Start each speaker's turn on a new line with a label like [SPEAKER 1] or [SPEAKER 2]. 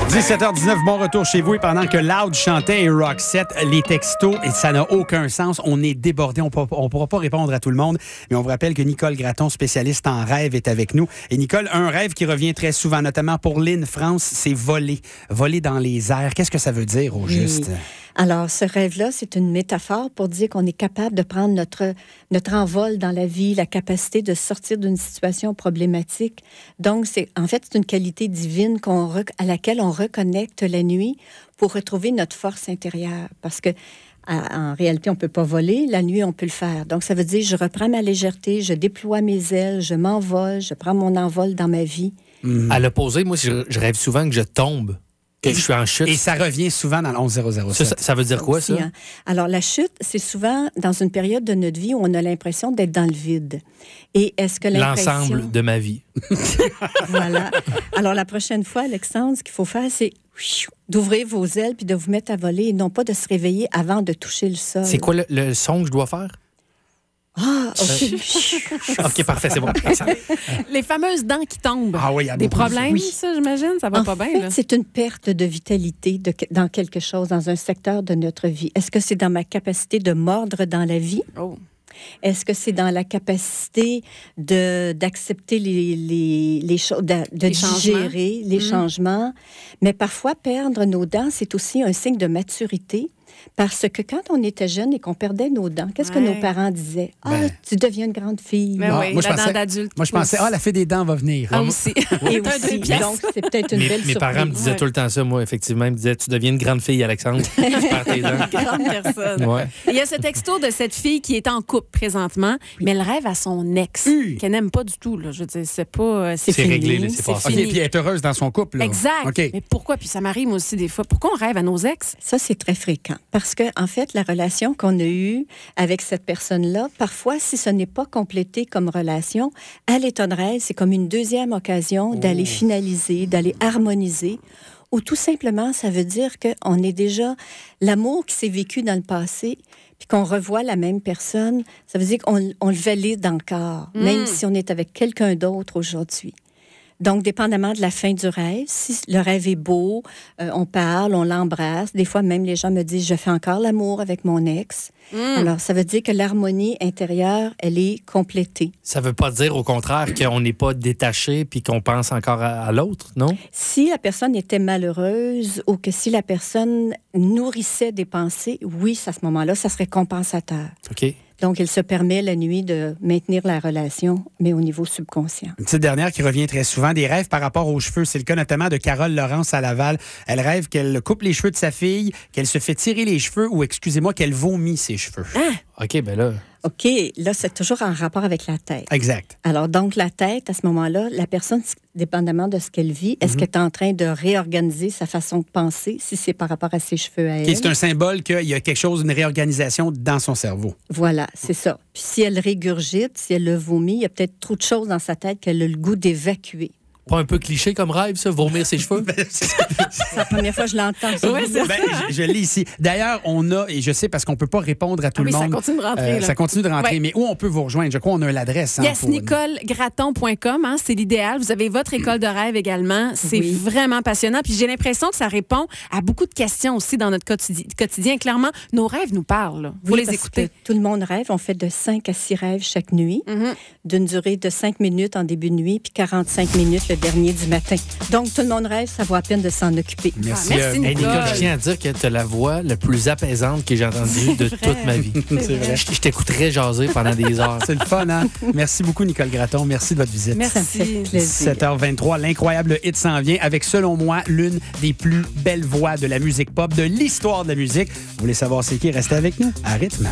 [SPEAKER 1] 17h19, bon retour chez vous. Et pendant que Loud chantait et Roxette, les textos, et ça n'a aucun sens, on est débordé, on ne pourra pas répondre à tout le monde. Mais on vous rappelle que Nicole Gratton, spécialiste en rêve, est avec nous. Et Nicole, un rêve qui revient très souvent, notamment pour Lynn France, c'est voler. Voler dans les airs. Qu'est-ce que ça veut dire au juste?
[SPEAKER 2] Alors, ce rêve-là, c'est une métaphore pour dire qu'on est capable de prendre notre envol dans la vie, la capacité de sortir d'une situation problématique. Donc, c'est une qualité divine à laquelle on reconnecte la nuit pour retrouver notre force intérieure. Parce que en réalité, on ne peut pas voler. La nuit, on peut le faire. Donc, ça veut dire je reprends ma légèreté, je déploie mes ailes, je m'envole, je prends mon envol dans ma vie.
[SPEAKER 3] À l'opposé, moi, je rêve souvent que je tombe. Que je suis en chute.
[SPEAKER 1] Et ça revient souvent dans le 11007.
[SPEAKER 3] Ça veut dire quoi, ça?
[SPEAKER 2] Hein? Alors, la chute, c'est souvent dans une période de notre vie où on a l'impression d'être dans le vide. Et est-ce que
[SPEAKER 3] l'ensemble de ma vie.
[SPEAKER 2] Voilà. Alors, la prochaine fois, Alexandre, ce qu'il faut faire, c'est d'ouvrir vos ailes puis de vous mettre à voler et non pas de se réveiller avant de toucher le sol.
[SPEAKER 3] C'est quoi le son que je dois faire?
[SPEAKER 2] Ah, OK.
[SPEAKER 3] OK, parfait, c'est bon.
[SPEAKER 4] Les fameuses dents qui tombent.
[SPEAKER 1] Ah oui, il y a
[SPEAKER 4] des
[SPEAKER 1] beaucoup,
[SPEAKER 4] problèmes, ça, j'imagine? Ça va pas bien, là?
[SPEAKER 2] C'est une perte de vitalité dans quelque chose, dans un secteur de notre vie. Est-ce que c'est dans ma capacité de mordre dans la vie?
[SPEAKER 4] Oh.
[SPEAKER 2] Est-ce que c'est dans la capacité d'accepter les choses, de digérer les changements? Mais parfois, perdre nos dents, c'est aussi un signe de maturité. Parce que quand on était jeune et qu'on perdait nos dents, qu'est-ce que nos parents disaient? Tu deviens une grande fille.
[SPEAKER 4] Ben oui,
[SPEAKER 1] moi,
[SPEAKER 4] la dent d'adulte.
[SPEAKER 1] Moi, je pensais, la fée des dents va venir.
[SPEAKER 4] Ah, aussi.
[SPEAKER 2] Et aussi. Donc, c'est peut-être une belle surprise.
[SPEAKER 3] Mes parents me disaient tout le temps ça, moi, effectivement. Ils me disaient, tu deviens une grande fille, Alexandre. Tu perds tes dents.
[SPEAKER 4] Une grande personne.
[SPEAKER 3] Ouais.
[SPEAKER 4] Il y a ce texto de cette fille qui est en couple présentement, mais elle rêve à son ex, qu'elle n'aime pas du tout. Là. Je veux dire, c'est pas...
[SPEAKER 3] C'est
[SPEAKER 4] fini.
[SPEAKER 3] réglé, là, c'est passé.
[SPEAKER 1] OK, puis elle est heureuse dans son couple. Là.
[SPEAKER 4] Exact.
[SPEAKER 1] Okay.
[SPEAKER 4] Mais pourquoi? Puis ça m'arrive aussi des fois. Pourquoi on rêve à nos ex?
[SPEAKER 2] Ça, c'est très fréquent. Parce que, en fait, la relation qu'on a eue avec cette personne-là, parfois, si ce n'est pas complété comme relation, à l'état de rêve, c'est comme une deuxième occasion d'aller finaliser, d'aller harmoniser, ou tout simplement, ça veut dire qu'on est déjà... L'amour qui s'est vécu dans le passé, puis qu'on revoit la même personne, ça veut dire qu'on le valide encore, même si on est avec quelqu'un d'autre aujourd'hui. Donc, dépendamment de la fin du rêve, si le rêve est beau, on parle, on l'embrasse. Des fois, même les gens me disent « je fais encore l'amour avec mon ex ». Alors, ça veut dire que l'harmonie intérieure, elle est complétée.
[SPEAKER 3] Ça veut pas dire, au contraire, qu'on n'est pas détaché puis qu'on pense encore à l'autre, non?
[SPEAKER 2] Si la personne était malheureuse ou que si la personne nourrissait des pensées, oui, à ce moment-là, ça serait compensateur.
[SPEAKER 3] OK.
[SPEAKER 2] Donc, il se permet la nuit de maintenir la relation, mais au niveau subconscient.
[SPEAKER 1] Une petite dernière qui revient très souvent, des rêves par rapport aux cheveux. C'est le cas notamment de Carole Laurence à Laval. Elle rêve qu'elle coupe les cheveux de sa fille, qu'elle se fait tirer les cheveux ou, excusez-moi, qu'elle vomit ses cheveux.
[SPEAKER 3] OK, ben là...
[SPEAKER 2] OK, là, c'est toujours en rapport avec la tête.
[SPEAKER 1] Exact.
[SPEAKER 2] Alors, donc, la tête, à ce moment-là, la personne, dépendamment de ce qu'elle vit, est-ce qu'elle est en train de réorganiser sa façon de penser, si c'est par rapport à ses cheveux à elle?
[SPEAKER 1] C'est un symbole qu'il y a quelque chose, une réorganisation dans son cerveau.
[SPEAKER 2] Voilà, c'est ça. Puis si elle régurgite, si elle le vomit, il y a peut-être trop de choses dans sa tête qu'elle a le goût d'évacuer.
[SPEAKER 3] Pas un peu cliché comme rêve, ça, vomir ses cheveux?
[SPEAKER 2] C'est la première fois que je l'entends.
[SPEAKER 1] Je l'ai ici. D'ailleurs, on a, et je sais parce qu'on ne peut pas répondre à tout le monde.
[SPEAKER 4] Ça continue de rentrer.
[SPEAKER 1] Ça continue de rentrer.
[SPEAKER 4] Ouais.
[SPEAKER 1] Mais où on peut vous rejoindre? Je crois qu'on a l'adresse.
[SPEAKER 4] Yes, NicoleGratton.com, c'est l'idéal. Vous avez votre école de rêve également. C'est vraiment passionnant. Puis j'ai l'impression que ça répond à beaucoup de questions aussi dans notre quotidien. Clairement, nos rêves nous parlent. Vous les écoutez.
[SPEAKER 2] Tout le monde rêve. On fait de 5 à 6 rêves chaque nuit, d'une durée de 5 minutes en début de nuit, puis 45 minutes le dernier du matin. Donc, tout le monde rêve, ça vaut la peine de s'en occuper.
[SPEAKER 1] Merci,
[SPEAKER 4] merci
[SPEAKER 3] Nicole.
[SPEAKER 4] Nicole.
[SPEAKER 3] Je tiens à dire que tu as la voix la plus apaisante que j'ai entendue de toute ma vie.
[SPEAKER 1] C'est vrai.
[SPEAKER 3] Je t'écouterais jaser pendant des heures.
[SPEAKER 1] C'est le fun, hein? Merci beaucoup, Nicole Gratton. Merci de votre visite.
[SPEAKER 2] Ça me fait plaisir.
[SPEAKER 1] 7h23, l'incroyable hit s'en vient avec, selon moi, l'une des plus belles voix de la musique pop, de l'histoire de la musique. Vous voulez savoir c'est qui? Restez avec nous à Rythme.